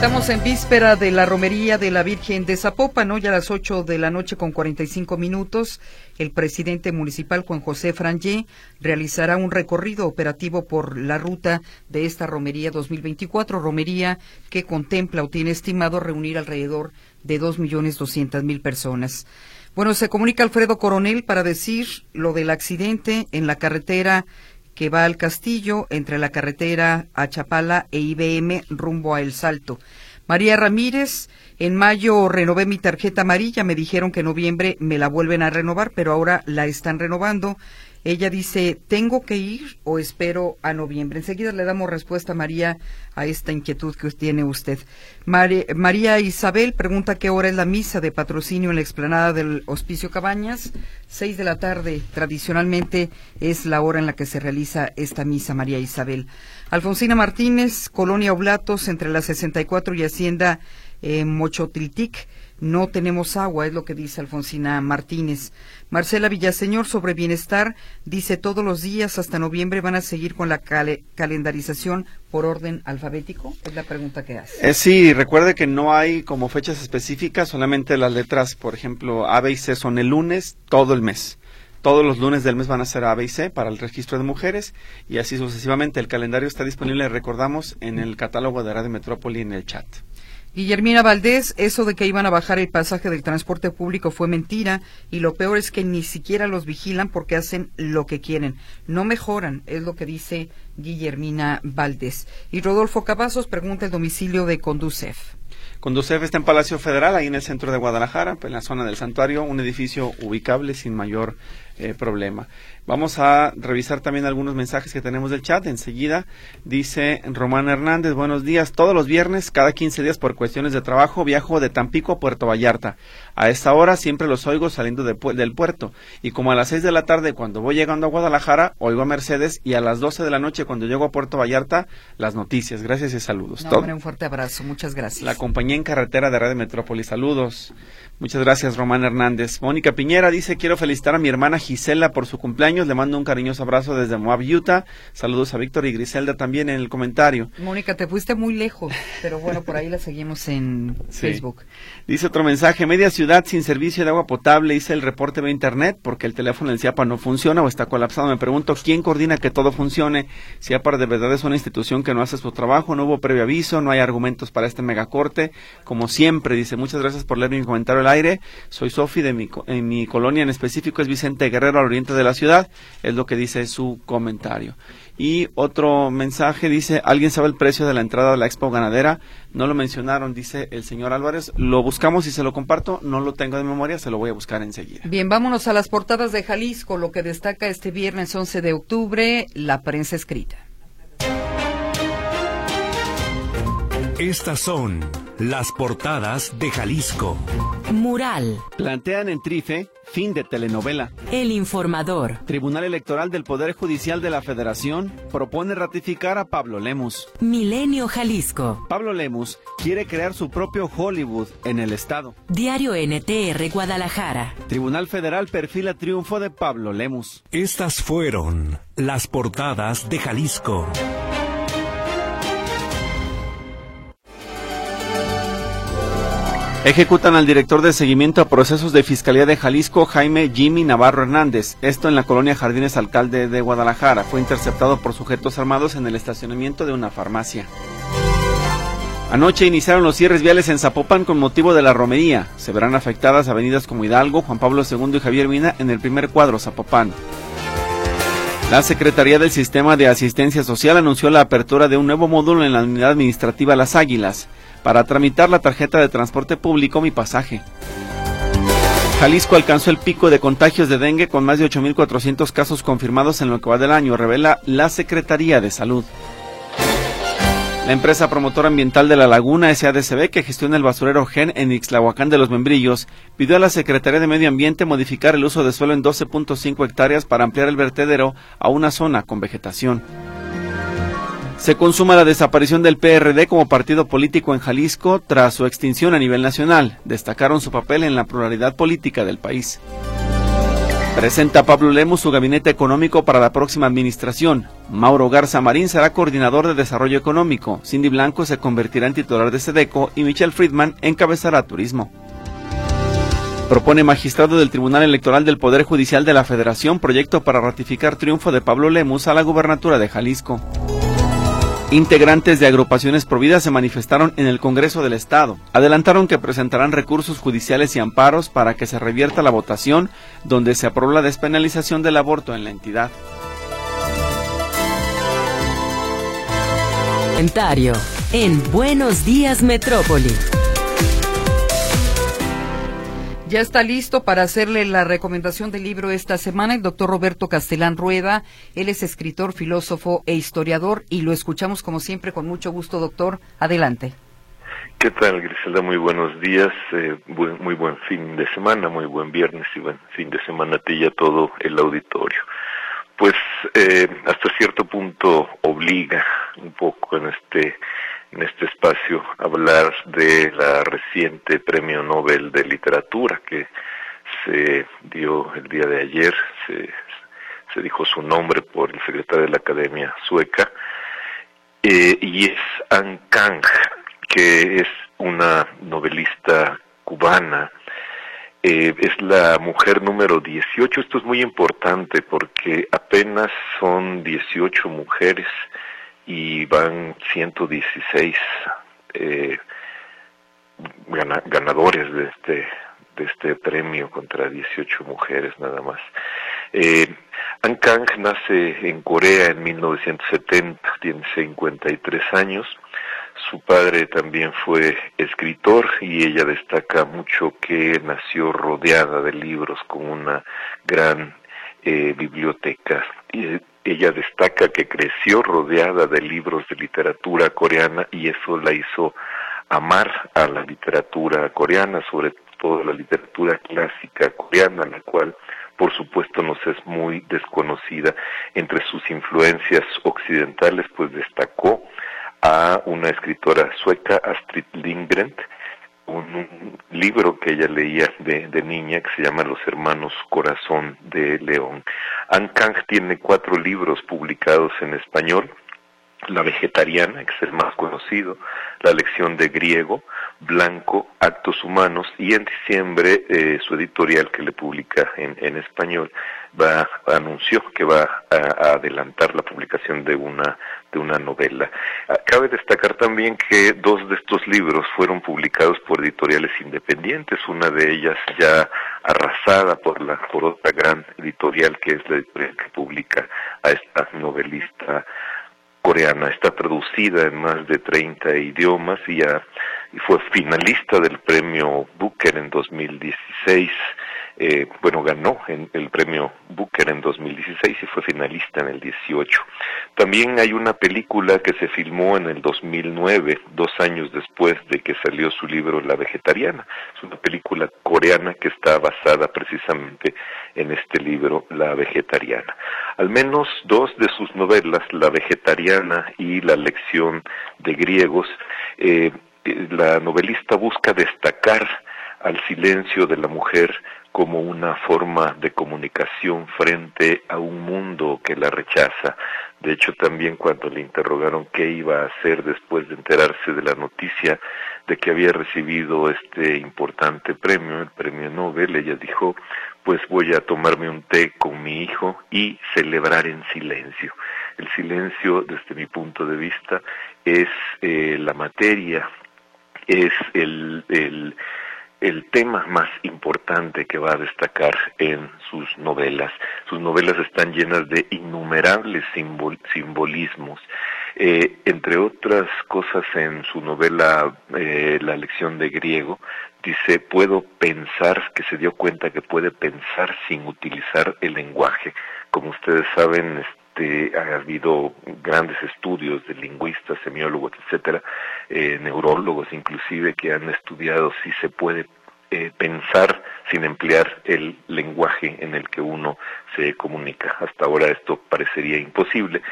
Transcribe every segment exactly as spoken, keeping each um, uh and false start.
Estamos en víspera de la romería de la Virgen de Zapopan, hoy a las ocho de la noche con cuarenta y cinco minutos. El presidente municipal Juan José Frangé realizará un recorrido operativo por la ruta de esta romería dos mil veinticuatro, romería que contempla o tiene estimado reunir alrededor de dos millones doscientas mil personas. Bueno, se comunica Alfredo Coronel para decir lo del accidente en la carretera que va al Castillo, entre la carretera a Chapala e I B M rumbo a El Salto. María Ramírez, en mayo renové mi tarjeta amarilla, me dijeron que en noviembre me la vuelven a renovar, pero ahora la están renovando. Ella dice, ¿tengo que ir o espero a noviembre? Enseguida le damos respuesta, María, a esta inquietud que tiene usted. María, María Isabel pregunta qué hora es la misa de patrocinio en la explanada del Hospicio Cabañas. Seis de la tarde, tradicionalmente es la hora en la que se realiza esta misa, María Isabel. Alfonsina Martínez, Colonia Oblatos, entre la sesenta y cuatro y Hacienda eh, Mochotiltic. No tenemos agua, es lo que dice Alfonsina Martínez. Marcela Villaseñor, sobre bienestar, dice todos los días hasta noviembre van a seguir con la cal calendarización por orden alfabético. Es la pregunta que hace. Eh, sí, recuerde que no hay como fechas específicas, solamente las letras, por ejemplo, A, B y C son el lunes, todo el mes. Todos los lunes del mes van a ser A, B y C para el registro de mujeres y así sucesivamente. El calendario está disponible, recordamos, en el catálogo de Radio Metrópoli en el chat. Guillermina Valdés, eso de que iban a bajar el pasaje del transporte público fue mentira y lo peor es que ni siquiera los vigilan porque hacen lo que quieren. No mejoran, es lo que dice Guillermina Valdés. Y Rodolfo Cavazos pregunta el domicilio de Conducef. Conducef está en Palacio Federal, ahí en el centro de Guadalajara, en la zona del santuario, un edificio ubicable sin mayor eh, problema. Vamos a revisar también algunos mensajes que tenemos del chat. Enseguida dice Román Hernández, buenos días. Todos los viernes, cada quince días por cuestiones de trabajo, viajo de Tampico a Puerto Vallarta. A esta hora siempre los oigo saliendo de, del puerto. Y como a las seis de la tarde, cuando voy llegando a Guadalajara, oigo a Mercedes. Y a las doce de la noche, cuando llego a Puerto Vallarta, las noticias. Gracias y saludos. No, hombre, un fuerte abrazo. Muchas gracias. La compañía en carretera de Radio Metrópoli. Saludos. Muchas gracias, Román Hernández. Mónica Piñera dice, quiero felicitar a mi hermana Gisela por su cumpleaños. Le mando un cariñoso abrazo desde Moab, Utah. Saludos a Víctor y Griselda también en el comentario. Mónica, te fuiste muy lejos, pero bueno, por ahí la seguimos en sí. Facebook. Dice otro mensaje, media ciudad sin servicio de agua potable. Hice el reporte de internet porque el teléfono del CIAPA no funciona o está colapsado. Me pregunto, ¿quién coordina que todo funcione? CIAPA de verdad es una institución que no hace su trabajo, no hubo previo aviso, no hay argumentos para este megacorte. Como siempre, dice, muchas gracias por leer mi comentario al aire. Soy Sofi, de mi, en mi colonia en específico es Vicente Guerrero, al oriente de la ciudad. Es lo que dice su comentario. Y otro mensaje dice, ¿alguien sabe el precio de la entrada de la Expo Ganadera? No lo mencionaron, dice el señor Álvarez. Lo buscamos y se lo comparto. No lo tengo de memoria, se lo voy a buscar enseguida. Bien, vámonos a las portadas de Jalisco. Lo que destaca este viernes once de octubre, la prensa escrita. Estas son las portadas de Jalisco. Mural. Plantean en Trife, fin de telenovela. El Informador. Tribunal Electoral del Poder Judicial de la Federación propone ratificar a Pablo Lemus. Milenio Jalisco. Pablo Lemus quiere crear su propio Hollywood en el estado. Diario N T R Guadalajara. Tribunal Federal perfila triunfo de Pablo Lemus. Estas fueron las portadas de Jalisco. Ejecutan al director de seguimiento a procesos de Fiscalía de Jalisco, Jaime Jimmy Navarro Hernández. Esto en la colonia Jardines Alcalde de Guadalajara. Fue interceptado por sujetos armados en el estacionamiento de una farmacia. Anoche iniciaron los cierres viales en Zapopan con motivo de la romería. Se verán afectadas avenidas como Hidalgo, Juan Pablo segundo y Javier Mina en el primer cuadro Zapopan. La Secretaría del Sistema de Asistencia Social anunció la apertura de un nuevo módulo en la unidad administrativa Las Águilas para tramitar la tarjeta de transporte público Mi Pasaje. Jalisco alcanzó el pico de contagios de dengue con más de ocho mil cuatrocientos casos confirmados en lo que va del año, revela la Secretaría de Salud. La empresa promotora ambiental de La Laguna, S A D C B, que gestiona el basurero Gen en Ixtlahuacán de los Membrillos, pidió a la Secretaría de Medio Ambiente modificar el uso de suelo en doce punto cinco hectáreas para ampliar el vertedero a una zona con vegetación. Se consuma la desaparición del P R D como partido político en Jalisco tras su extinción a nivel nacional. Destacaron su papel en la pluralidad política del país. Presenta Pablo Lemus su gabinete económico para la próxima administración. Mauro Garza Marín será coordinador de desarrollo económico. Cindy Blanco se convertirá en titular de SEDECO y Michelle Friedman encabezará turismo. Propone magistrado del Tribunal Electoral del Poder Judicial de la Federación proyecto para ratificar triunfo de Pablo Lemus a la gubernatura de Jalisco. Integrantes de agrupaciones providas se manifestaron en el Congreso del Estado. Adelantaron que presentarán recursos judiciales y amparos para que se revierta la votación donde se aprobó la despenalización del aborto en la entidad. Comentario en Buenos Días Metrópoli. Ya está listo para hacerle la recomendación del libro esta semana el doctor Roberto Castelán Rueda. Él es escritor, filósofo e historiador y lo escuchamos como siempre con mucho gusto, doctor. Adelante. ¿Qué tal, Griselda? Muy buenos días, eh, buen, muy buen fin de semana, muy buen viernes y buen fin de semana a ti y a todo el auditorio. Pues eh, hasta cierto punto obliga un poco en este en este espacio hablar de la reciente Premio Nobel de Literatura que se dio el día de ayer, se, se dijo su nombre por el secretario de la Academia Sueca, eh, y es Anh Kang, que es una novelista cubana. Eh, es la mujer número dieciocho. Esto es muy importante porque apenas son dieciocho mujeres y van ciento dieciséis eh, gana, ganadores de este de este premio contra dieciocho mujeres nada más. Eh, Anh Kang nace en Corea en mil novecientos setenta, tiene cincuenta y tres años. Su padre también fue escritor y ella destaca mucho que nació rodeada de libros con una gran eh, biblioteca. Y ella destaca que creció rodeada de libros de literatura coreana y eso la hizo amar a la literatura coreana, sobre todo la literatura clásica coreana, la cual por supuesto nos es muy desconocida. Entre sus influencias occidentales pues destacó a una escritora sueca, Astrid Lindgren, un, un libro que ella leía de, de niña que se llama Los Hermanos Corazón de León. Anh Kang tiene cuatro libros publicados en español: La Vegetariana, que es el más conocido, La Lección de Griego, Blanco, Actos Humanos, y en diciembre eh, su editorial que le publica en, en español va anunció que va a, a adelantar la publicación de una de una novela. Cabe destacar también que dos de estos libros fueron publicados por editoriales independientes, una de ellas ya arrasada por la por otra gran editorial que es la editorial que publica a esta novelista coreana. Está traducida en más de treinta idiomas y, ya, y fue finalista del premio Booker en dos mil dieciséis. Eh, bueno, ganó en el premio Booker en dos mil dieciséis y fue finalista en el dieciocho. También hay una película que se filmó en el dos mil nueve, dos años después de que salió su libro La Vegetariana. Es una película coreana que está basada precisamente en este libro, La Vegetariana. Al menos dos de sus novelas, La Vegetariana y La Lección de Griegos, eh, la novelista busca destacar al silencio de la mujer como una forma de comunicación frente a un mundo que la rechaza. De hecho, también cuando le interrogaron qué iba a hacer después de enterarse de la noticia de que había recibido este importante premio, el premio Nobel, ella dijo, pues voy a tomarme un té con mi hijo y celebrar en silencio. El silencio, desde mi punto de vista, es eh, la materia, es el... el el tema más importante que va a destacar en sus novelas. Sus novelas están llenas de innumerables simbol, simbolismos. Eh, entre otras cosas, en su novela eh, La Lección de Griego, dice, puedo pensar, que se dio cuenta que puede pensar sin utilizar el lenguaje. Como ustedes saben, este, ha habido grandes estudios de lingüistas, semiólogos, etcétera, eh, neurólogos inclusive, que han estudiado si se puede eh, pensar sin emplear el lenguaje en el que uno se comunica. Hasta ahora esto parecería imposible,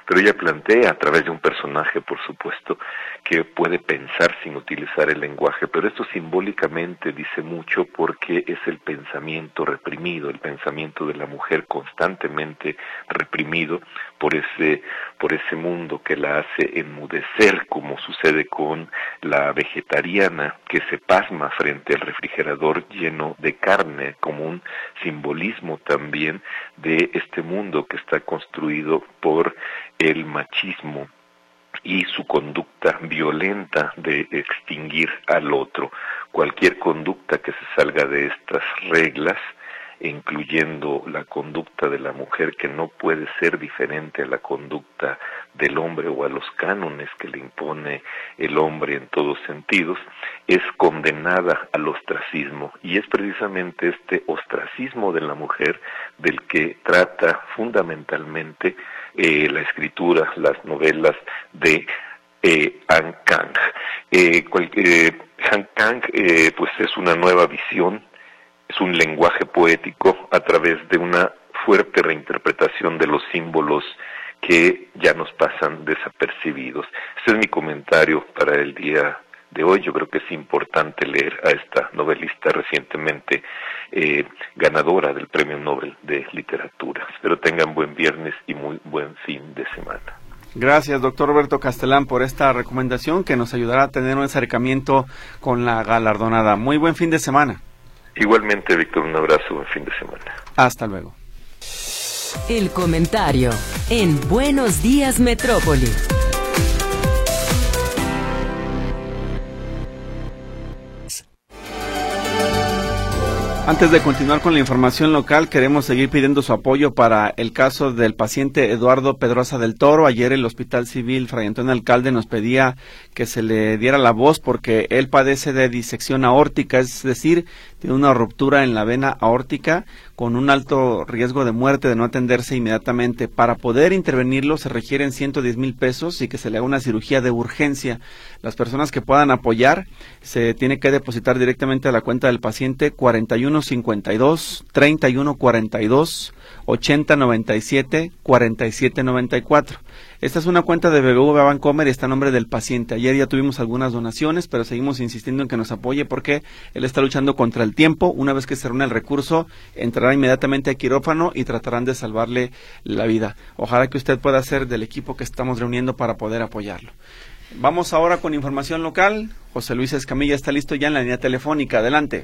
pero ella plantea a través de un personaje, por supuesto, que puede pensar sin utilizar el lenguaje, pero esto simbólicamente dice mucho porque es el pensamiento reprimido, el pensamiento de la mujer constantemente reprimido por ese, por ese mundo que la hace enmudecer, como sucede con la vegetariana que se pasma frente al refrigerador lleno de carne, como un simbolismo también de este mundo que está construido por el machismo y su conducta violenta de extinguir al otro. Cualquier conducta que se salga de estas reglas, incluyendo la conducta de la mujer, que no puede ser diferente a la conducta del hombre o a los cánones que le impone el hombre en todos sentidos, es condenada al ostracismo, y es precisamente este ostracismo de la mujer del que trata fundamentalmente eh, la escritura, las novelas de eh, Han Kang. Eh, cual, eh, Han Kang eh, pues es una nueva visión, es un lenguaje poético a través de una fuerte reinterpretación de los símbolos que ya nos pasan desapercibidos. Ese es mi comentario para el día de hoy. Yo creo que es importante leer a esta novelista recientemente eh, ganadora del Premio Nobel de Literatura. Espero tengan buen viernes y muy buen fin de semana. Gracias, doctor Roberto Castelán, por esta recomendación que nos ayudará a tener un acercamiento con la galardonada. Muy buen fin de semana. Igualmente, Víctor, un abrazo, buen fin de semana. Hasta luego. El comentario en Buenos Días Metrópoli. Antes de continuar con la información local, queremos seguir pidiendo su apoyo para el caso del paciente Eduardo Pedrosa del Toro. Ayer el Hospital Civil Fray Antonio Alcalde nos pedía que se le diera la voz porque él padece de disección aórtica, es decir, tiene una ruptura en la vena aórtica con un alto riesgo de muerte de no atenderse inmediatamente. Para poder intervenirlo se requieren ciento diez mil pesos y que se le haga una cirugía de urgencia. Las personas que puedan apoyar se tiene que depositar directamente a la cuenta del paciente cuarenta y uno cincuenta y dos, treinta y uno cuarenta y dos, ochenta noventa y siete, cuarenta y siete noventa y cuatro. Esta es una cuenta de B B V a Bancomer y está a nombre del paciente. Ayer ya tuvimos algunas donaciones, pero seguimos insistiendo en que nos apoye porque él está luchando contra el tiempo. Una vez que se reúne el recurso, entrará inmediatamente a quirófano y tratarán de salvarle la vida. Ojalá que usted pueda ser del equipo que estamos reuniendo para poder apoyarlo. Vamos ahora con información local. José Luis Escamilla está listo ya en la línea telefónica. Adelante.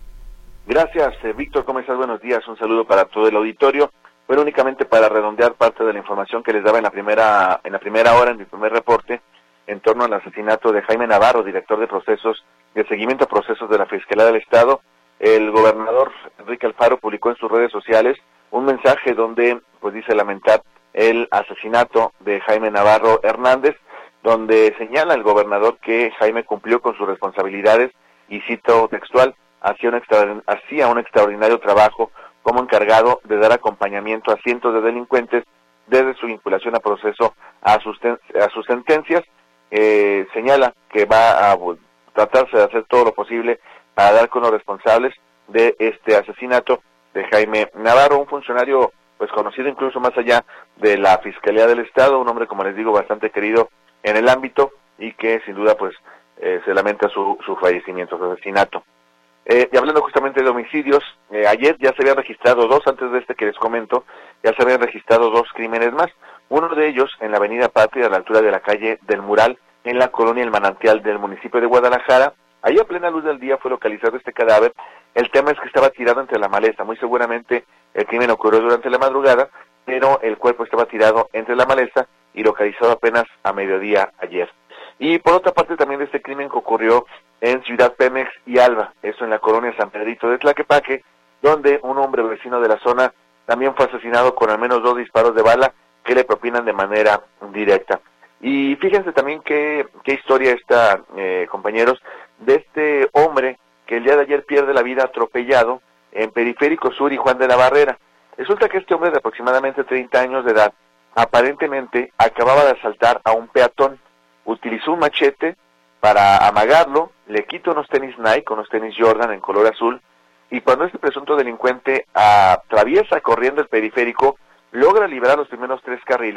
Gracias, eh, Víctor. ¿Cómo estás? Buenos días. Un saludo para todo el auditorio. Bueno, únicamente para redondear parte de la información que les daba en la primera en la primera hora, en mi primer reporte, en torno al asesinato de Jaime Navarro, director de procesos, de seguimiento a procesos de la Fiscalía del Estado. El gobernador Enrique Alfaro publicó en sus redes sociales un mensaje donde pues dice lamentar el asesinato de Jaime Navarro Hernández, donde señala el gobernador que Jaime cumplió con sus responsabilidades y cito textual, hacía un, extra, hacía un extraordinario trabajo como encargado de dar acompañamiento a cientos de delincuentes desde su vinculación a proceso a sus, a sus sentencias. Eh, señala que va a tratarse de hacer todo lo posible para dar con los responsables de este asesinato de Jaime Navarro, un funcionario pues conocido incluso más allá de la Fiscalía del Estado, un hombre, como les digo, bastante querido en el ámbito y que sin duda pues eh, se lamenta su, su fallecimiento, su asesinato. Eh, y hablando justamente de homicidios, eh, ayer ya se habían registrado dos, antes de este que les comento, ya se habían registrado dos crímenes más. Uno de ellos en la avenida Patria, a la altura de la calle del Mural, en la colonia El Manantial del municipio de Guadalajara. Ahí a plena luz del día fue localizado este cadáver. El tema es que estaba tirado entre la maleza. Muy seguramente el crimen ocurrió durante la madrugada, pero el cuerpo estaba tirado entre la maleza y localizado apenas a mediodía ayer. Y por otra parte también de este crimen que ocurrió en Ciudad Pemex y Alba, eso en la colonia San Pedrito de Tlaquepaque, donde un hombre vecino de la zona también fue asesinado con al menos dos disparos de bala que le propinan de manera directa. Y fíjense también qué, qué historia esta, eh, compañeros, de este hombre que el día de ayer pierde la vida atropellado en Periférico Sur y Juan de la Barrera. Resulta que este hombre de aproximadamente treinta años de edad, aparentemente acababa de asaltar a un peatón. Utilizó un machete para amagarlo, le quita unos tenis Nike, unos tenis Jordan en color azul, y cuando este presunto delincuente atraviesa corriendo el periférico, logra liberar los primeros tres carriles,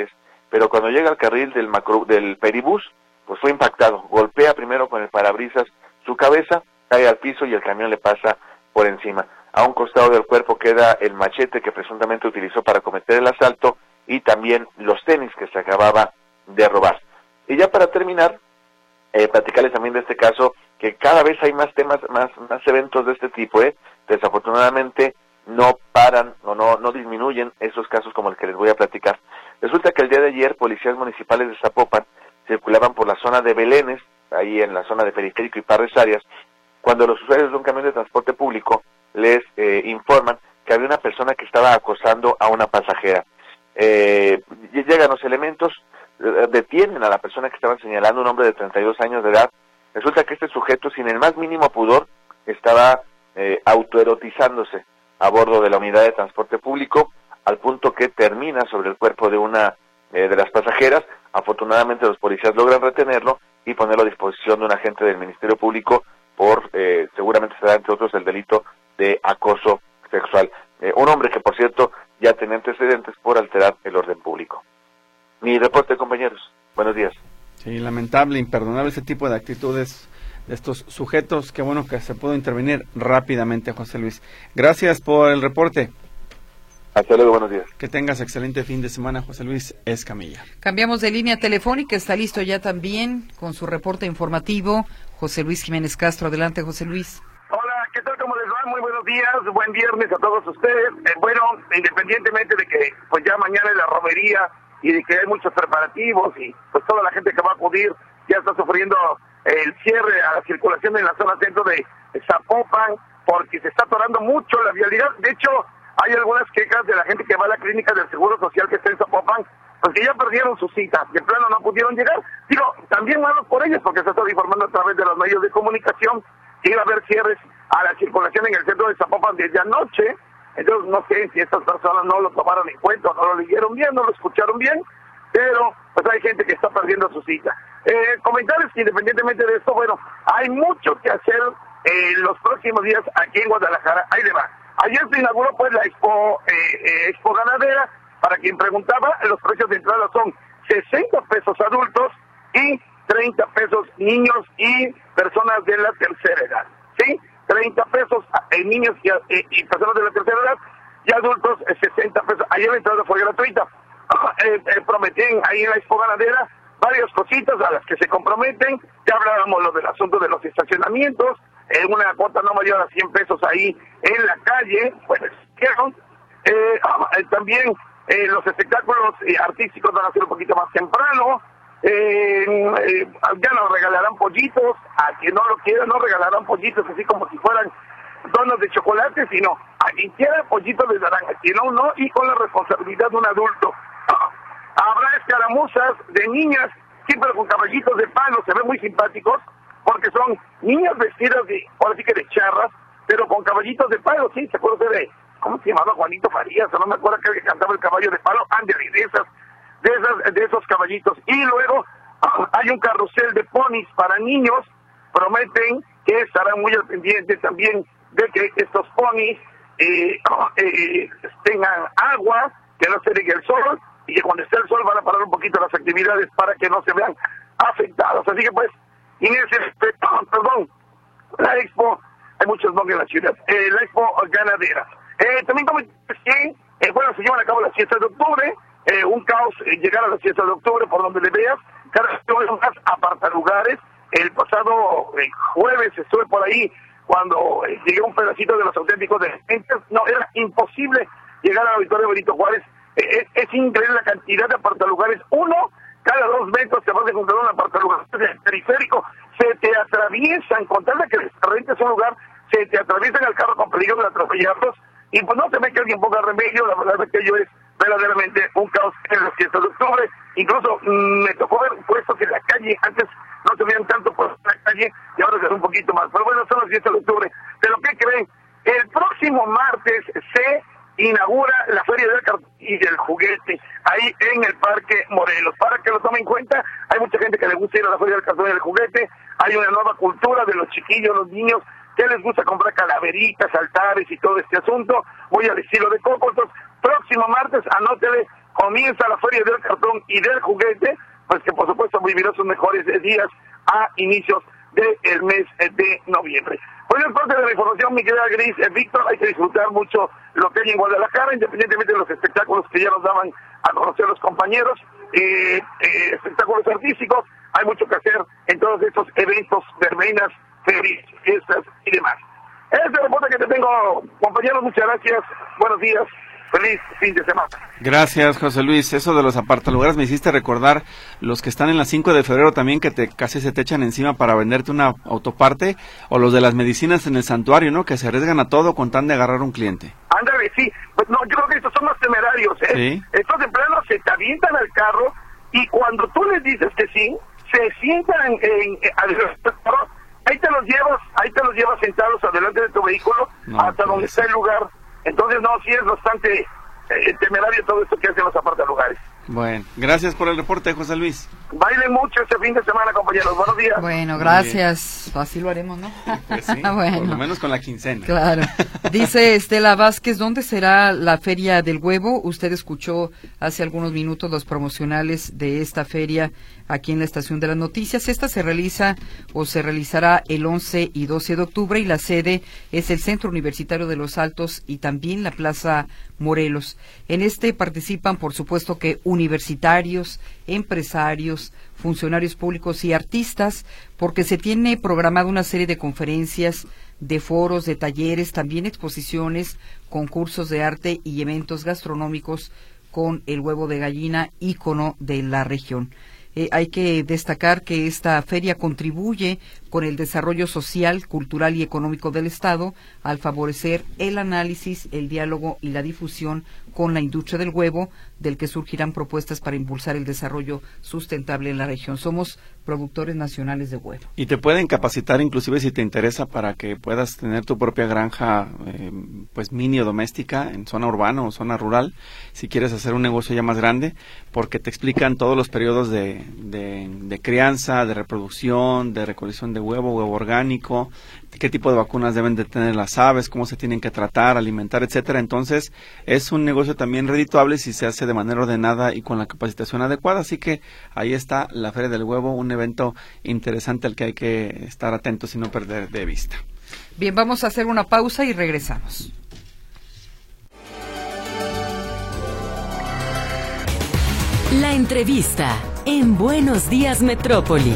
pero cuando llega al carril del macro, del peribús, pues fue impactado, golpea primero con el parabrisas su cabeza, cae al piso y el camión le pasa por encima. A un costado del cuerpo queda el machete que presuntamente utilizó para cometer el asalto y también los tenis que se acababa de robar. Y ya para terminar, eh, platicarles también de este caso, que cada vez hay más temas, más, más eventos de este tipo, ¿eh? Desafortunadamente no paran o no, no disminuyen esos casos como el que les voy a platicar. Resulta que el día de ayer policías municipales de Zapopan circulaban por la zona de Belénes, ahí en la zona de Periférico y Parres Arias, cuando los usuarios de un camión de transporte público les eh, informan que había una persona que estaba acosando a una pasajera. Eh, llegan los elementos, eh, detienen a la persona que estaban señalando, un hombre de treinta y dos años de edad. Resulta que este sujeto, sin el más mínimo pudor, estaba eh, autoerotizándose a bordo de la unidad de transporte público, al punto que termina sobre el cuerpo de una eh, de las pasajeras. Afortunadamente los policías logran retenerlo y ponerlo a disposición de un agente del Ministerio Público por, eh, seguramente será entre otros, el delito de acoso sexual. Eh, un hombre que, por cierto, ya tenía antecedentes por alterar el orden público. Mi reporte, compañeros. Buenos días. Sí, lamentable, imperdonable ese tipo de actitudes de estos sujetos. Qué bueno que se pudo intervenir rápidamente, José Luis. Gracias por el reporte. Hasta luego, buenos días. Que tengas excelente fin de semana, José Luis Escamilla. Cambiamos de línea telefónica, está listo ya también con su reporte informativo José Luis Jiménez Castro. Adelante, José Luis. Hola, ¿qué tal? ¿Cómo les va? Muy buenos días, buen viernes a todos ustedes. Eh, bueno, independientemente de que pues ya mañana es la romería y de que hay muchos preparativos y pues toda la gente que va a acudir ya está sufriendo el cierre a la circulación en la zona centro de Zapopan, porque se está atorando mucho la vialidad. De hecho, hay algunas quejas de la gente que va a la clínica del Seguro Social que está en Zapopan, porque ya perdieron su cita, de plano no pudieron llegar. Digo, también malos por ellos, porque se está informando a través de los medios de comunicación que iba a haber cierres a la circulación en el centro de Zapopan desde anoche. Entonces no sé si estas personas no lo tomaron en cuenta, no lo leyeron bien, no lo escucharon bien, pero pues hay gente que está perdiendo su cita. Eh, comentarios que independientemente de esto, bueno, hay mucho que hacer en eh, los próximos días aquí en Guadalajara. Ahí le va. Ayer se inauguró pues la Expo, eh, eh, Expo Ganadera. Para quien preguntaba, los precios de entrada son sesenta pesos adultos y treinta pesos niños y personas de la tercera edad, ¿sí? treinta pesos en niños y, y, y personas de la tercera edad, y adultos eh, sesenta pesos. Ayer la entrada fue gratuita. Eh, eh, prometían ahí en la Expo Ganadera varias cositas a las que se comprometen. Ya hablábamos lo del asunto de los estacionamientos, eh, una cuota no mayor a cien pesos ahí en la calle, pues, ¿quieron? Eh, eh, también eh, los espectáculos eh, artísticos van a ser un poquito más temprano. Eh, eh, ya nos regalarán pollitos, a quien no lo quiera no regalarán pollitos así como si fueran donos de chocolate, sino a quien quiera pollitos les darán, a quien no, no, y con la responsabilidad de un adulto. Ah, habrá escaramuzas de niñas, sí, pero con caballitos de palo, se ven muy simpáticos, porque son niñas vestidas de, ahora sí que de charras, pero con caballitos de palo, sí, se acuerda de, ¿cómo se llamaba? Juanito Farías, o no me acuerdo que cantaba el caballo de palo, Andy, de esas, de esas, de esos caballitos. Y luego ah, hay un carrusel de ponis para niños, prometen que estarán muy al pendiente también de que estos ponis eh, eh, tengan agua, que no se llegue el sol, y que cuando esté el sol van a parar un poquito las actividades para que no se vean afectados. Así que pues, Inés, este, perdón, la Expo, hay muchos nombres en la ciudad, eh, la Expo Ganadera. Eh, también como que, eh, bueno, se llevan a cabo las fiestas de octubre, eh, un caos eh, llegar a las fiestas de octubre por donde le veas, cada vez más apartalugares. El pasado eh, jueves estuve por ahí cuando eh, llegué a un pedacito de los auténticos de gente, no, era imposible llegar al auditorio Benito Juárez. Eh, es, es increíble la cantidad de apartalugares. Uno, cada dos metros te vas a encontrar un apartalugar periférico, se te atraviesan, con tal de que les rentes un lugar, se te atraviesan el carro con peligro de atropellarlos, y pues no se ve que alguien ponga remedio. La verdad es que ello es verdaderamente un caos en las fiestas de octubre. Incluso mmm, me tocó ver puestos en la calle, antes no se veían tanto por la calle y ahora se ve un poquito más, pero bueno, son las fiestas de octubre. ¿Pero qué creen? El próximo martes se inaugura la Feria del Cartón y del Juguete, ahí en el Parque Morelos. Para que lo tomen en cuenta, hay mucha gente que le gusta ir a la Feria del Cartón y del Juguete. Hay una nueva cultura de los chiquillos, los niños, que les gusta comprar calaveritas, altares y todo este asunto, muy al estilo de Coco. Entonces, próximo martes, anótele comienza la feria del cartón y del juguete, pues que por supuesto vivirá sus mejores días a inicios del mes de noviembre. Pues es parte de la información, mi querida Gris, eh, Víctor, hay que disfrutar mucho lo que hay en Guadalajara, independientemente de los espectáculos que ya nos daban a conocer los compañeros, eh, eh, espectáculos artísticos, hay mucho que hacer en todos estos eventos, verbenas, ferias, fiestas y demás. Este es el reporte que te tengo, compañeros, muchas gracias, buenos días. Feliz fin de semana. Gracias, José Luis. Eso de los apartalugares me hiciste recordar los que están en la cinco de febrero también, que te casi se te echan encima para venderte una autoparte, o los de las medicinas en el santuario, ¿no? Que se arriesgan a todo con tan de agarrar un cliente. Ándale, sí. Pues no, yo creo que estos son más temerarios, ¿eh? ¿Sí? Estos empleados se te avientan al carro y cuando tú les dices que sí, se sientan en, en, al carro, ahí te los llevas, ahí te los llevas sentados adelante de tu vehículo no, hasta donde está el lugar. Entonces, no, sí es bastante eh, temerario todo esto que hacen los apartalugares. Bueno, gracias por el reporte, José Luis. Bailen mucho este fin de semana, compañeros. Buenos días. Bueno, gracias. Así lo haremos, ¿no? Pues sí, bueno, por lo menos con la quincena. Claro. Dice Estela Vázquez, ¿dónde será la Feria del Huevo? Usted escuchó hace algunos minutos los promocionales de esta feria aquí en la Estación de las Noticias. Esta se realiza o se realizará el once y doce de octubre y la sede es el Centro Universitario de Los Altos y también la Plaza Morelos. En este participan, por supuesto, que universitarios, empresarios, funcionarios públicos y artistas, porque se tiene programada una serie de conferencias, de foros, de talleres, también exposiciones, concursos de arte y eventos gastronómicos con el huevo de gallina, ícono de la región. Eh, hay que destacar que esta feria contribuye con el desarrollo social, cultural y económico del Estado al favorecer el análisis, el diálogo y la difusión con la industria del huevo, del que surgirán propuestas para impulsar el desarrollo sustentable en la región. Somos productores nacionales de huevo. Y te pueden capacitar inclusive si te interesa para que puedas tener tu propia granja eh, pues mini o doméstica en zona urbana o zona rural, si quieres hacer un negocio ya más grande, porque te explican todos los periodos de, de, de crianza, de reproducción, de recolección de huevo, huevo orgánico, qué tipo de vacunas deben de tener las aves, cómo se tienen que tratar, alimentar, etcétera. Entonces, es un negocio también redituable si se hace de manera ordenada y con la capacitación adecuada. Así que ahí está la Feria del Huevo, un evento interesante al que hay que estar atentos y no perder de vista. Bien, vamos a hacer una pausa y regresamos. La entrevista en Buenos Días Metrópoli.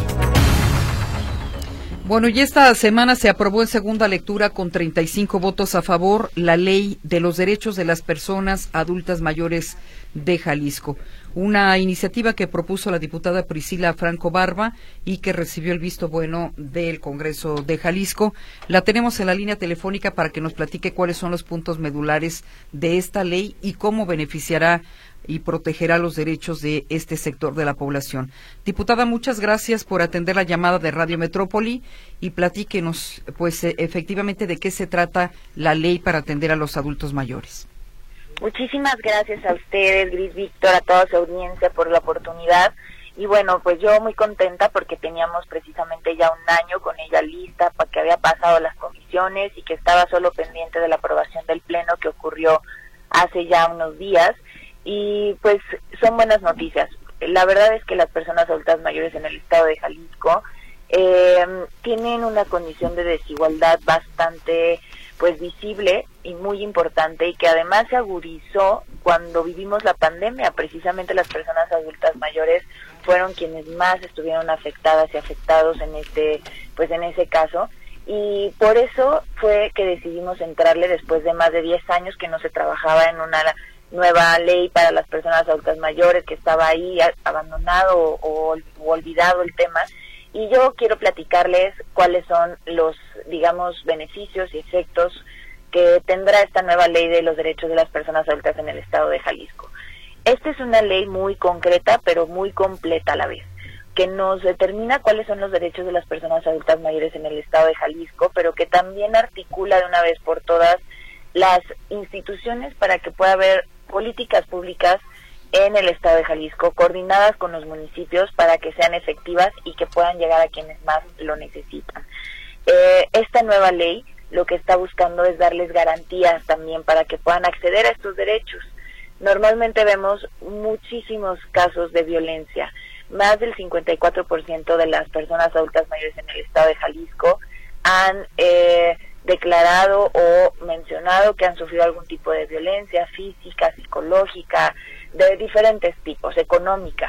Bueno, y esta semana se aprobó en segunda lectura con treinta y cinco votos a favor la Ley de los Derechos de las Personas Adultas Mayores de Jalisco, una iniciativa que propuso la diputada Priscila Franco Barba y que recibió el visto bueno del Congreso de Jalisco. La tenemos en la línea telefónica para que nos platique cuáles son los puntos medulares de esta ley y cómo beneficiará y protegerá los derechos de este sector de la población. Diputada, muchas gracias por atender la llamada de Radio Metrópoli y platíquenos, pues, efectivamente, de qué se trata la ley para atender a los adultos mayores. Muchísimas gracias a ustedes, Gris, Víctor, a toda su audiencia por la oportunidad. Y bueno, pues yo muy contenta porque teníamos precisamente ya un año con ella lista, para que había pasado las comisiones y que estaba solo pendiente de la aprobación del Pleno, que ocurrió hace ya unos días. Y pues son buenas noticias. La verdad es que las personas adultas mayores en el estado de Jalisco eh, tienen una condición de desigualdad bastante pues visible y muy importante, y que además se agudizó cuando vivimos la pandemia. Precisamente las personas adultas mayores fueron quienes más estuvieron afectadas y afectados en este pues en ese caso, y por eso fue que decidimos entrarle después de más de diez años que no se trabajaba en una nueva ley para las personas adultas mayores, que estaba ahí abandonado o, o, o olvidado el tema. Y yo quiero platicarles cuáles son los, digamos, beneficios y efectos que tendrá esta nueva ley de los derechos de las personas adultas en el estado de Jalisco. Esta es una ley muy concreta, pero muy completa a la vez, que nos determina cuáles son los derechos de las personas adultas mayores en el estado de Jalisco, pero que también articula de una vez por todas las instituciones para que pueda haber políticas públicas en el estado de Jalisco, coordinadas con los municipios para que sean efectivas y que puedan llegar a quienes más lo necesitan. Eh, esta nueva ley lo que está buscando es darles garantías también para que puedan acceder a estos derechos. normalmente vemos muchísimos casos de violencia. Más del cincuenta y cuatro por ciento de las personas adultas mayores en el estado de Jalisco han eh, declarado o mencionado que han sufrido algún tipo de violencia física, psicológica, de diferentes tipos, económica.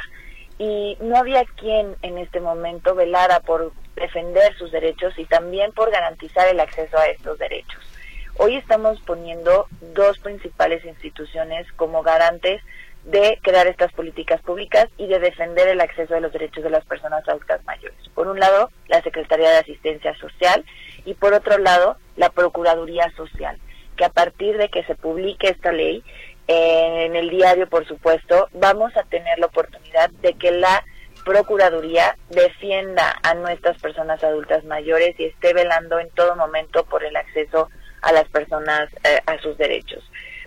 Y no había quien en este momento velara por defender sus derechos y también por garantizar el acceso a estos derechos. Hoy estamos poniendo dos principales instituciones como garantes de crear estas políticas públicas y de defender el acceso a los derechos de las personas adultas mayores. Por un lado, la Secretaría de Asistencia Social y por otro lado, la Procuraduría Social, que a partir de que se publique esta ley, eh, en el diario, por supuesto, vamos a tener la oportunidad de que la Procuraduría defienda a nuestras personas adultas mayores y esté velando en todo momento por el acceso a las personas eh, a sus derechos.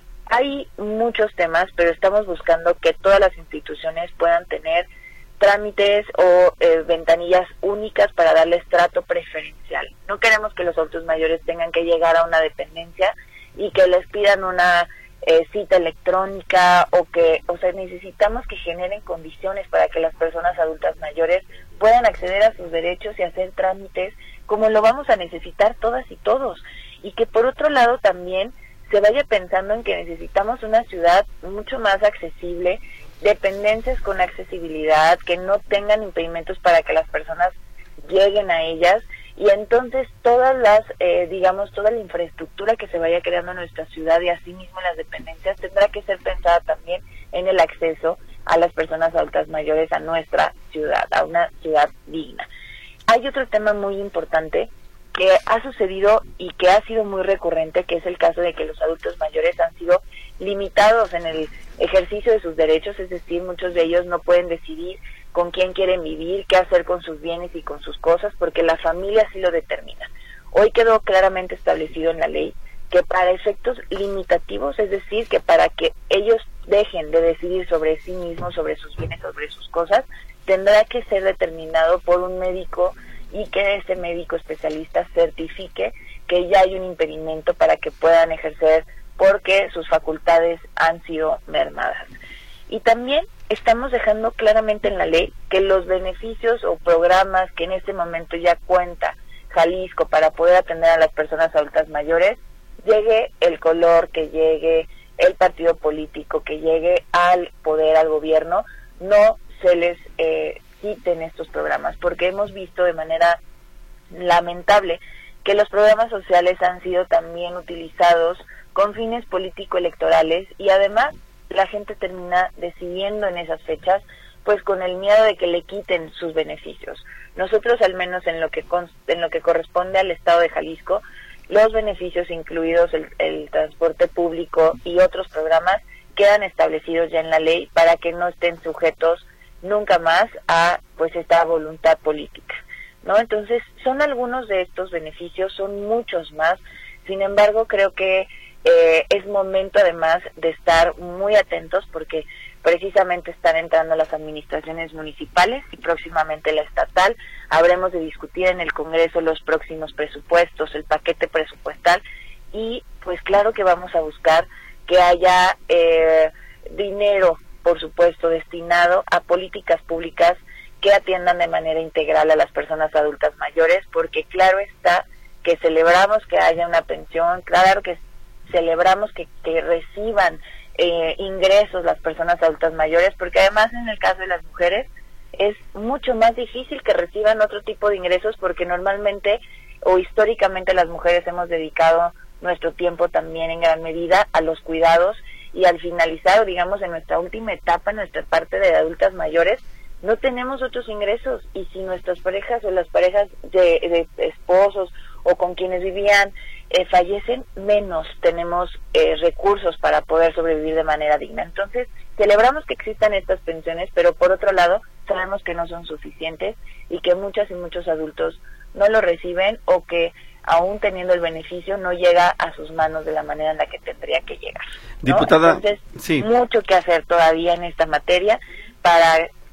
Hay muchos temas, pero estamos buscando que todas las instituciones puedan tener trámites o eh, ventanillas únicas para darles trato preferencial. No queremos que los adultos mayores tengan que llegar a una dependencia y que les pidan una eh, cita electrónica o que, o sea, necesitamos que generen condiciones para que las personas adultas mayores puedan acceder a sus derechos y hacer trámites como lo vamos a necesitar todas y todos. Y que por otro lado también se vaya pensando en que necesitamos una ciudad mucho más accesible, dependencias con accesibilidad, que no tengan impedimentos para que las personas lleguen a ellas, y entonces todas las, eh, digamos, toda la infraestructura que se vaya creando en nuestra ciudad y asimismo en las dependencias tendrá que ser pensada también en el acceso a las personas adultas mayores a nuestra ciudad, a una ciudad digna. Hay otro tema muy importante que ha sucedido y que ha sido muy recurrente, que es el caso de que los adultos mayores han sido limitados en el ejercicio de sus derechos, es decir, muchos de ellos no pueden decidir con quién quieren vivir, qué hacer con sus bienes y con sus cosas, porque la familia sí lo determina. Hoy quedó claramente establecido en la ley que para efectos limitativos, es decir, que para que ellos dejen de decidir sobre sí mismos, sobre sus bienes, sobre sus cosas, tendrá que ser determinado por un médico y que ese médico especialista certifique que ya hay un impedimento para que puedan ejercer porque sus facultades han sido mermadas. Y también estamos dejando claramente en la ley que los beneficios o programas que en este momento ya cuenta Jalisco para poder atender a las personas adultas mayores, llegue el color que llegue, el partido político que llegue al poder, al gobierno, no se les eh, quiten estos programas, porque hemos visto de manera lamentable que los programas sociales han sido también utilizados con fines político-electorales y además la gente termina decidiendo en esas fechas pues con el miedo de que le quiten sus beneficios. Nosotros, al menos en lo que con, en lo que corresponde al estado de Jalisco, los beneficios incluidos el, el transporte público y otros programas quedan establecidos ya en la ley para que no estén sujetos nunca más a pues esta voluntad política, ¿no? Entonces, son algunos de estos beneficios, son muchos más. Sin embargo, creo que eh, es momento además de estar muy atentos porque precisamente están entrando las administraciones municipales y próximamente la estatal. Habremos de discutir en el Congreso los próximos presupuestos, el paquete presupuestal y pues claro que vamos a buscar que haya eh, dinero, por supuesto, destinado a políticas públicas que atiendan de manera integral a las personas adultas mayores, porque claro está que celebramos que haya una pensión, claro que celebramos que, que reciban eh, ingresos las personas adultas mayores, porque además en el caso de las mujeres es mucho más difícil que reciban otro tipo de ingresos, porque normalmente o históricamente las mujeres hemos dedicado nuestro tiempo también en gran medida a los cuidados y al finalizar, digamos, en nuestra última etapa, en nuestra parte de adultas mayores, no tenemos otros ingresos y si nuestras parejas o las parejas de, de esposos o con quienes vivían eh, fallecen, menos tenemos eh, recursos para poder sobrevivir de manera digna. Entonces, celebramos que existan estas pensiones, pero por otro lado, sabemos que no son suficientes y que muchas y muchos adultos no lo reciben o que aún teniendo el beneficio no llega a sus manos de la manera en la que tendría que llegar, ¿no? Diputada, Entonces, sí. mucho que hacer todavía en esta materia para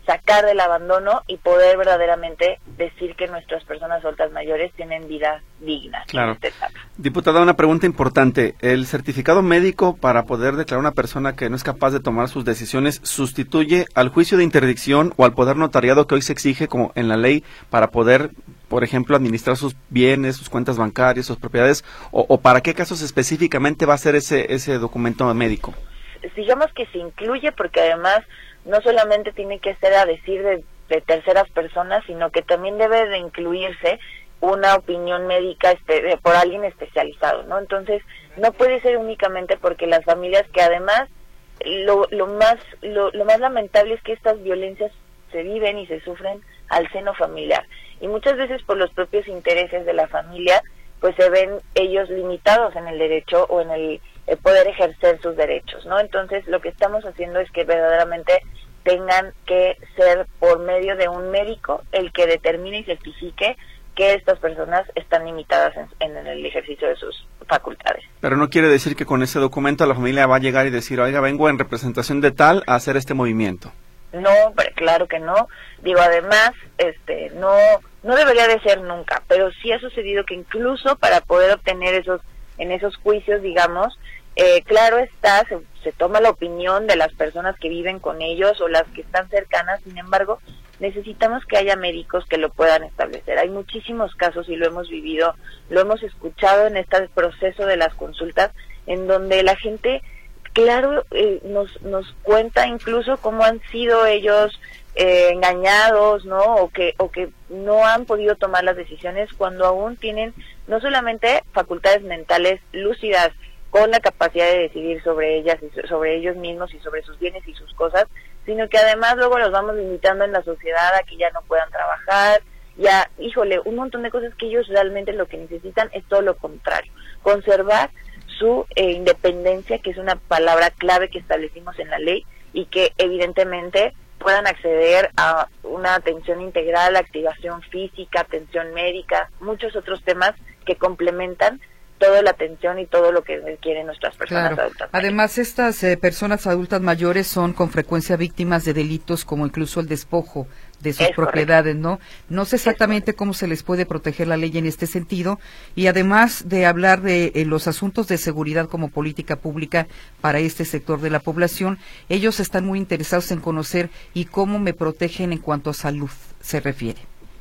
sacar del abandono y poder verdaderamente decir que nuestras personas adultas mayores tienen vidas dignas. Claro. En esta etapa. Diputada, una pregunta importante. ¿El certificado médico para poder declarar a una persona que no es capaz de tomar sus decisiones sustituye al juicio de interdicción o al poder notariado que hoy se exige como en la ley para poder, por ejemplo, administrar sus bienes, sus cuentas bancarias, sus propiedades? ¿O, o para qué casos específicamente va a ser ese, ese documento médico? Digamos que se incluye porque además no solamente tiene que ser a decir de, de terceras personas, sino que también debe de incluirse una opinión médica espe- por alguien especializado, ¿no? Entonces, no puede ser únicamente porque las familias que además lo, lo más lo, lo más lamentable es que estas violencias se viven y se sufren al seno familiar, y muchas veces por los propios intereses de la familia, pues se ven ellos limitados en el derecho o en el eh, poder ejercer sus derechos, ¿no? Entonces, lo que estamos haciendo es que verdaderamente tengan que ser por medio de un médico el que determine y certifique que estas personas están limitadas en, en el ejercicio de sus facultades. Pero no quiere decir que con ese documento la familia va a llegar y decir, oiga, vengo en representación de tal a hacer este movimiento. No, pero claro que no. Digo, además, este, no, no debería de ser nunca, pero sí ha sucedido que incluso para poder obtener esos, en esos juicios, digamos, eh, claro está, se, se toma la opinión de las personas que viven con ellos o las que están cercanas. Sin embargo, necesitamos que haya médicos que lo puedan establecer. Hay muchísimos casos y lo hemos vivido, lo hemos escuchado en este proceso de las consultas, en donde la gente, claro, eh, nos nos cuenta incluso cómo han sido ellos eh, engañados, ¿no? O que o que no han podido tomar las decisiones cuando aún tienen no solamente facultades mentales lúcidas, con la capacidad de decidir sobre ellas y sobre ellos mismos y sobre sus bienes y sus cosas, sino que además luego los vamos limitando en la sociedad a que ya no puedan trabajar, ya, híjole, un montón de cosas que ellos realmente lo que necesitan es todo lo contrario, conservar su eh, independencia, que es una palabra clave que establecimos en la ley, y que evidentemente puedan acceder a una atención integral, activación física, atención médica, muchos otros temas que complementan toda la atención y todo lo que requieren nuestras personas claro. adultas. Además, estas eh, personas adultas mayores son con frecuencia víctimas de delitos como incluso el despojo de sus es propiedades, correcto. ¿no? No sé exactamente cómo se les puede proteger la ley en este sentido, y además de hablar de eh, los asuntos de seguridad como política pública para este sector de la población, ellos están muy interesados en conocer y cómo me protegen en cuanto a salud se refiere.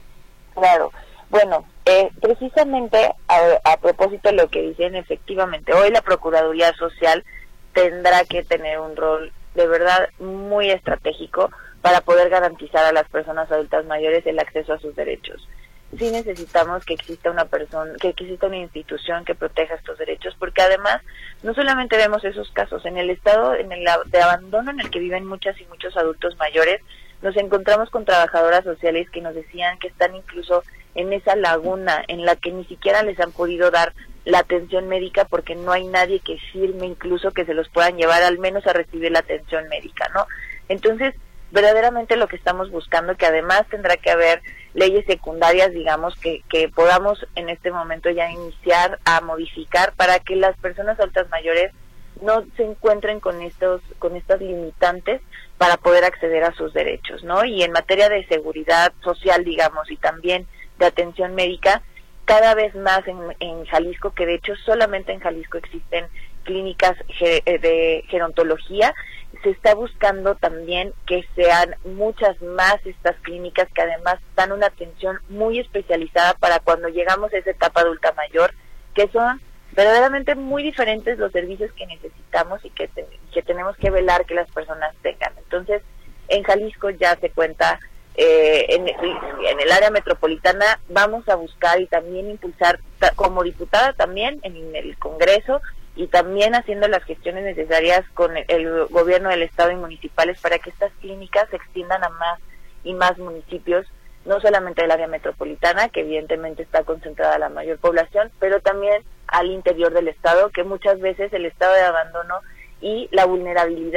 Claro. Bueno, eh, precisamente a, a propósito de lo que dicen, efectivamente, hoy la Procuraduría Social tendrá que tener un rol de verdad muy estratégico para poder garantizar a las personas adultas mayores el acceso a sus derechos. Sí necesitamos que exista una persona, que exista una institución que proteja estos derechos, porque además no solamente vemos esos casos, en el estado en el de abandono en el que viven muchas y muchos adultos mayores, nos encontramos con trabajadoras sociales que nos decían que están incluso en esa laguna en la que ni siquiera les han podido dar la atención médica porque no hay nadie que firme incluso que se los puedan llevar al menos a recibir la atención médica, ¿no? Entonces, verdaderamente lo que estamos buscando, que además tendrá que haber leyes secundarias, digamos, que, que podamos en este momento ya iniciar a modificar para que las personas adultas mayores no se encuentren con estos con estas limitantes para poder acceder a sus derechos, ¿no? Y en materia de seguridad social, digamos, y también de atención médica, cada vez más en, en Jalisco, que de hecho solamente en Jalisco existen clínicas ge, de gerontología, se está buscando también que sean muchas más estas clínicas que además dan una atención muy especializada para cuando llegamos a esa etapa adulta mayor, que son verdaderamente muy diferentes los servicios que necesitamos y que, te, que tenemos que velar que las personas tengan. Entonces, en Jalisco ya se cuenta, eh, en, en el área metropolitana vamos a buscar y también impulsar, como diputada también en el Congreso, y también haciendo las gestiones necesarias con el, el gobierno del estado y municipales para que estas clínicas se extiendan a más y más municipios, no solamente del área metropolitana, que evidentemente está concentrada la mayor población, pero también al interior del estado, que muchas veces el estado de abandono y la vulnerabilidad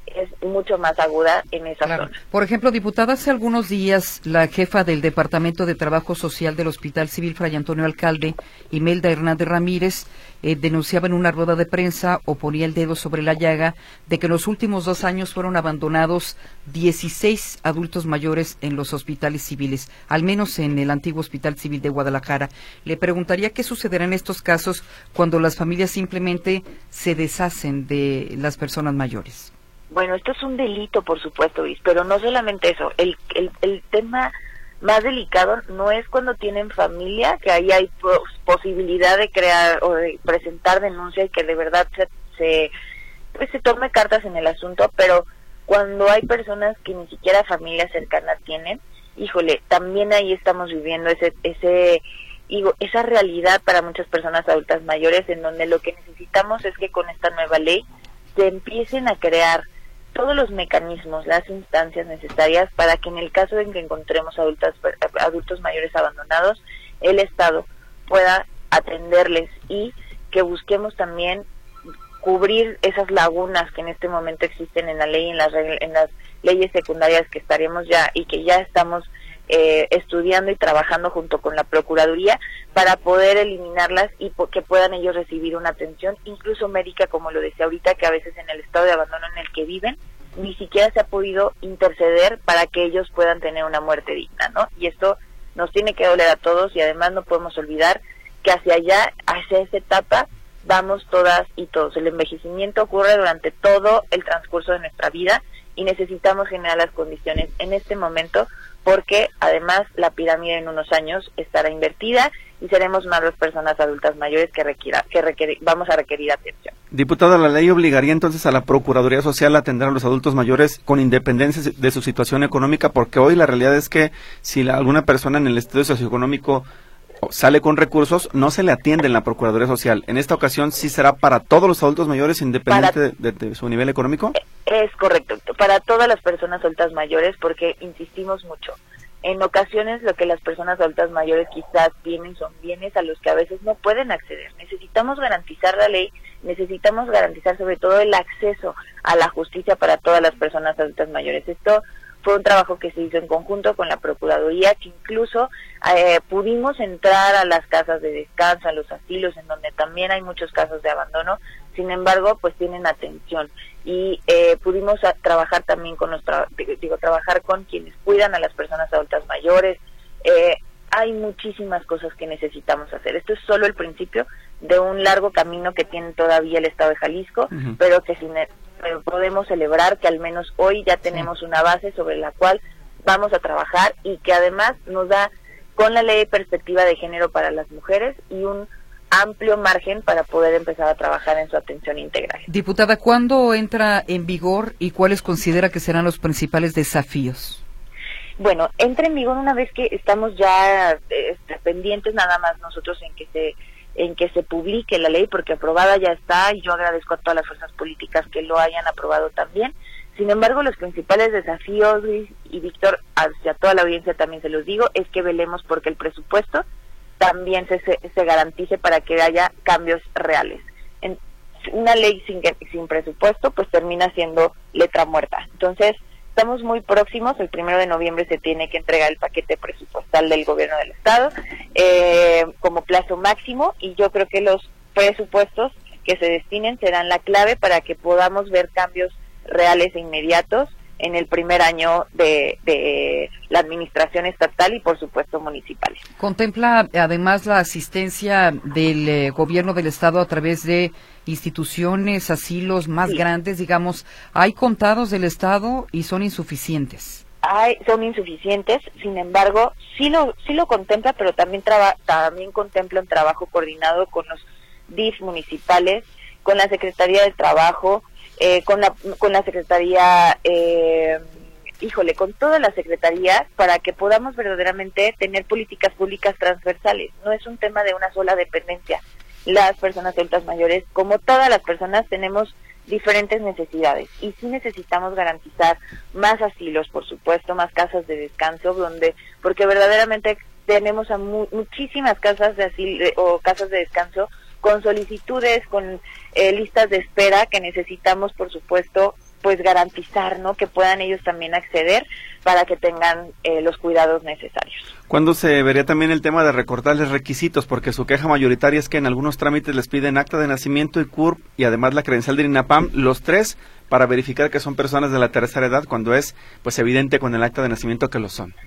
es mucho más aguda en esa claro. zona. Por ejemplo, diputada, hace algunos días la jefa del Departamento de Trabajo Social del Hospital Civil Fray Antonio Alcalde, Imelda Hernández Ramírez, eh, denunciaba en una rueda de prensa o ponía el dedo sobre la llaga de que en los últimos dos años fueron abandonados dieciséis adultos mayores en los hospitales civiles, al menos en el antiguo Hospital Civil de Guadalajara. Le preguntaría qué sucederá en estos casos cuando las familias simplemente se deshacen de las personas mayores. Bueno, esto es un delito, por supuesto, Luis, pero no solamente eso. El, el, el tema más delicado no es cuando tienen familia, que ahí hay pos posibilidad de crear o de presentar denuncia y que de verdad se, se, pues se tome cartas en el asunto, pero cuando hay personas que ni siquiera familia cercana tienen, híjole, también ahí estamos viviendo ese ese digo, esa realidad para muchas personas adultas mayores, en donde lo que necesitamos es que con esta nueva ley se empiecen a crear todos los mecanismos, las instancias necesarias para que en el caso en que encontremos adultas, adultos mayores abandonados, el Estado pueda atenderles y que busquemos también cubrir esas lagunas que en este momento existen en la ley, en las, en las leyes secundarias que estaremos ya y que ya estamos eh, estudiando y trabajando junto con la Procuraduría para poder eliminarlas y que puedan ellos recibir una atención, incluso médica, como lo decía ahorita, que a veces en el estado de abandono en el que viven, ni siquiera se ha podido interceder para que ellos puedan tener una muerte digna, ¿no? Y esto nos tiene que doler a todos y además no podemos olvidar que hacia allá, hacia esa etapa, vamos todas y todos. El envejecimiento ocurre durante todo el transcurso de nuestra vida y necesitamos generar las condiciones en este momento porque además la pirámide en unos años estará invertida y seremos más las personas adultas mayores que, requiera, que requerir, vamos a requerir atención. Diputada, ¿la ley obligaría entonces a la Procuraduría Social a atender a los adultos mayores con independencia de su situación económica? Porque hoy la realidad es que si la, alguna persona en el estudio socioeconómico sale con recursos, no se le atiende en la Procuraduría Social. En esta ocasión, ¿sí será para todos los adultos mayores, independiente de, de, de su nivel económico? Es correcto, para todas las personas adultas mayores, porque insistimos mucho. En ocasiones lo que las personas adultas mayores quizás tienen son bienes a los que a veces no pueden acceder. Necesitamos garantizar la ley, necesitamos garantizar sobre todo el acceso a la justicia para todas las personas adultas mayores. Esto fue un trabajo que se hizo en conjunto con la Procuraduría, que incluso eh, pudimos entrar a las casas de descanso, a los asilos, en donde también hay muchos casos de abandono, sin embargo, pues tienen atención. Y eh, pudimos a, trabajar también con los, tra digo, trabajar con quienes cuidan a las personas adultas mayores. Eh, hay muchísimas cosas que necesitamos hacer. Esto es solo el principio de un largo camino que tiene todavía el Estado de Jalisco, uh-huh. pero que sin pero podemos celebrar que al menos hoy ya tenemos una base sobre la cual vamos a trabajar y que además nos da con la ley de perspectiva de género para las mujeres y un amplio margen para poder empezar a trabajar en su atención integral. Diputada, ¿cuándo entra en vigor y cuáles considera que serán los principales desafíos? Bueno, entra en vigor una vez que estamos ya eh, pendientes nada más nosotros en que se en que se publique la ley, porque aprobada ya está, y yo agradezco a todas las fuerzas políticas que lo hayan aprobado también. Sin embargo, los principales desafíos, Luis y Víctor, hacia toda la audiencia también se los digo, es que velemos porque el presupuesto también se, se, se garantice para que haya cambios reales. En, una ley sin, sin presupuesto, pues termina siendo letra muerta. Entonces, estamos muy próximos, el primero de noviembre se tiene que entregar el paquete presupuestal del gobierno del estado eh, como plazo máximo, y yo creo que los presupuestos que se destinen serán la clave para que podamos ver cambios reales e inmediatos en el primer año de, de la administración estatal y por supuesto municipal. ¿Contempla además la asistencia del eh, gobierno del estado a través de instituciones, asilos más sí. grandes, digamos? Hay contados del estado y son insuficientes. Hay, son insuficientes, sin embargo, sí lo sí lo contempla, pero también traba, también contempla un trabajo coordinado con los D I F municipales, con la Secretaría del Trabajo, eh, con la con la Secretaría, eh, híjole, con todas las secretarías, para que podamos verdaderamente tener políticas públicas transversales. No es un tema de una sola dependencia. Las personas adultas mayores, como todas las personas, tenemos diferentes necesidades y sí necesitamos garantizar más asilos, por supuesto, más casas de descanso, donde porque verdaderamente tenemos a mu muchísimas casas de asilo o casas de descanso con solicitudes, con eh, listas de espera que necesitamos, por supuesto, pues garantizar, ¿no?, que puedan ellos también acceder para que tengan eh, los cuidados necesarios. ¿Cuándo se vería también el tema de recortarles requisitos? Porque su queja mayoritaria es que en algunos trámites les piden acta de nacimiento y C U R P y además la credencial del INAPAM, los tres, para verificar que son personas de la tercera edad, cuando es pues evidente con el acta de nacimiento que lo son.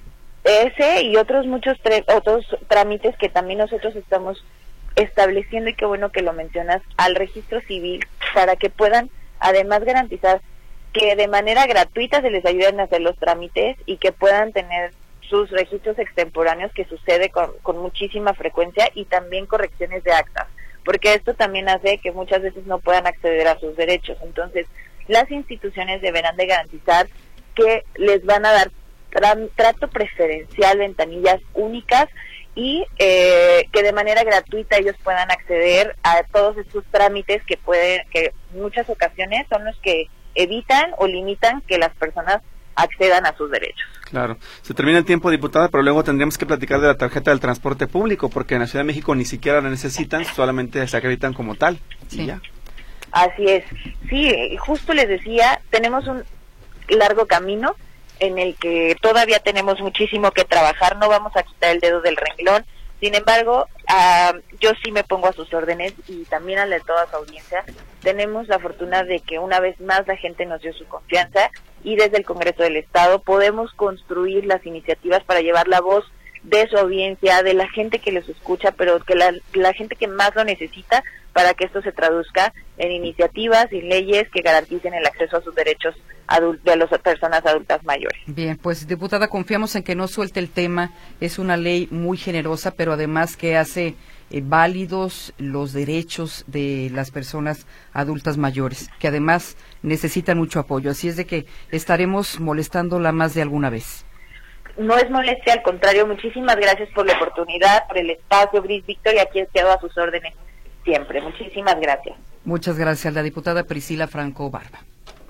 Ese y otros muchos otros trámites que también nosotros estamos estableciendo, y qué bueno que lo mencionas, al registro civil, para que puedan además garantizar que de manera gratuita se les ayuden a hacer los trámites y que puedan tener sus registros extemporáneos, que sucede con, con muchísima frecuencia, y también correcciones de actas, porque esto también hace que muchas veces no puedan acceder a sus derechos. Entonces, las instituciones deberán de garantizar que les van a dar tra- trato preferencial, ventanillas únicas, y eh, que de manera gratuita ellos puedan acceder a todos estos trámites que pueden, que en muchas ocasiones son los que evitan o limitan que las personas accedan a sus derechos. Claro. Se termina el tiempo, diputada, pero luego tendríamos que platicar de la tarjeta del transporte público, porque en la Ciudad de México ni siquiera la necesitan, solamente se acreditan como tal. Sí. Y ya. Así es. Sí, justo les decía, tenemos un largo camino en el que todavía tenemos muchísimo que trabajar, no vamos a quitar el dedo del renglón. Sin embargo, uh, yo sí me pongo a sus órdenes, y también a la de toda su audiencia. Tenemos la fortuna de que una vez más la gente nos dio su confianza, y desde el Congreso del Estado podemos construir las iniciativas para llevar la voz de su audiencia, de la gente que los escucha, pero que la, la gente que más lo necesita, para que esto se traduzca en iniciativas y leyes que garanticen el acceso a sus derechos adult- de las personas adultas mayores. Bien, pues diputada, confiamos en que no suelte el tema. Es una ley muy generosa, pero además que hace eh, válidos los derechos de las personas adultas mayores, que además necesitan mucho apoyo. Así es de que estaremos molestándola más de alguna vez. No es molestia, al contrario, muchísimas gracias por la oportunidad, por el espacio, Gris Víctor, y aquí quedo a sus órdenes siempre. Muchísimas gracias. Muchas gracias, la diputada Priscila Franco Barba.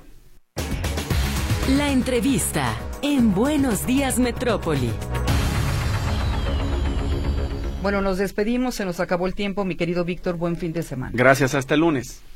La entrevista en Buenos Días Metrópoli. Bueno, nos despedimos, se nos acabó el tiempo, mi querido Víctor, buen fin de semana. Gracias, hasta el lunes.